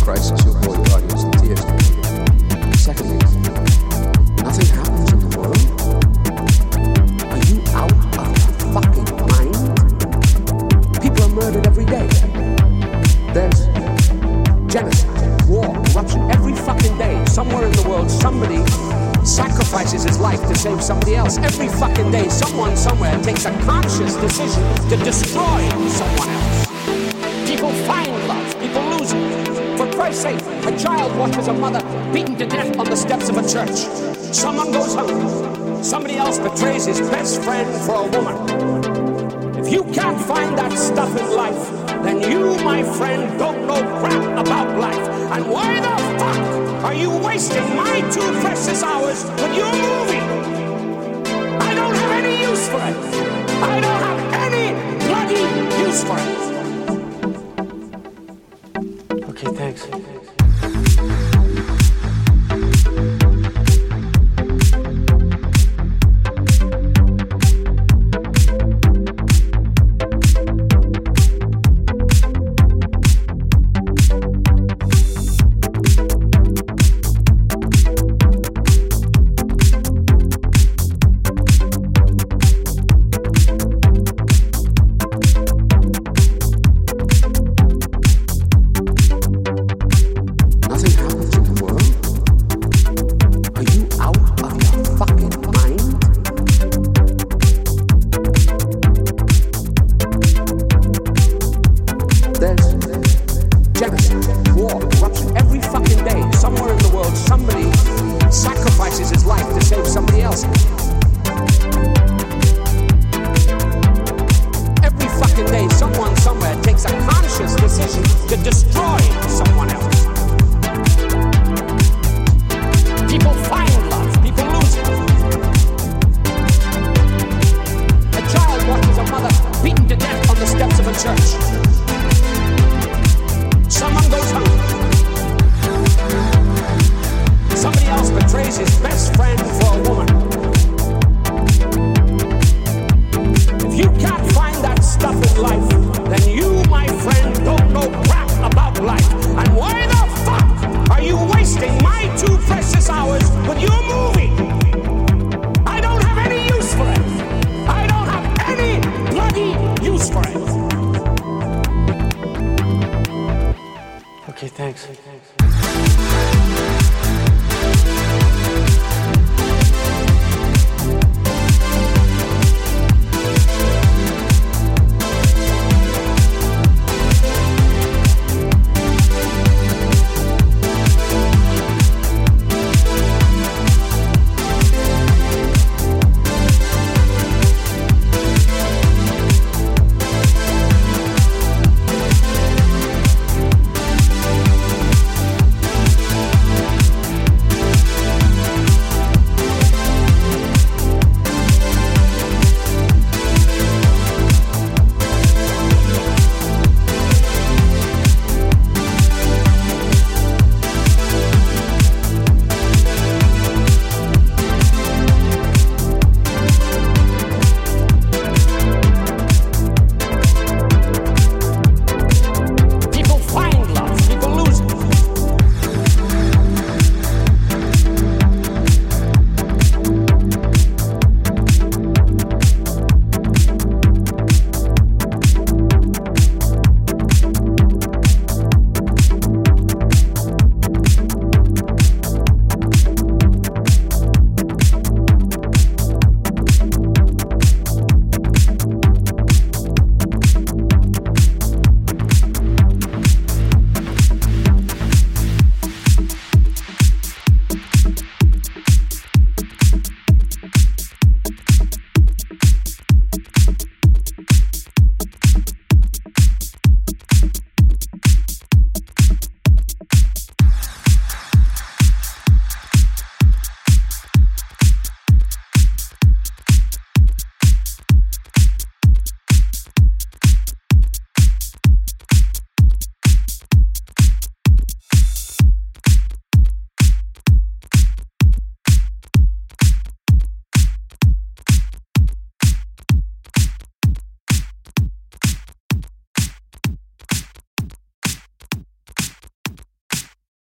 crisis, you'll bore your audience to tears. Secondly, nothing happens in the world. Are you out of your fucking mind? People are murdered every day. There's genocide, war, corruption every fucking day. Somewhere in the world, somebody sacrifices his life to save somebody else. Every fucking day, someone somewhere takes a conscious decision to destroy someone else. People find love, people lose it. For Christ's sake, a child watches a mother beaten to death on the steps of a church. Someone goes hungry. Somebody else betrays his best friend for a woman. If you can't find that stuff in life, then you, my friend, don't know crap about life. And why the fuck are you wasting my 2 precious hours with your movie? I don't have any use for it. I don't have any bloody use for it. Okay, thanks. Okay, thanks.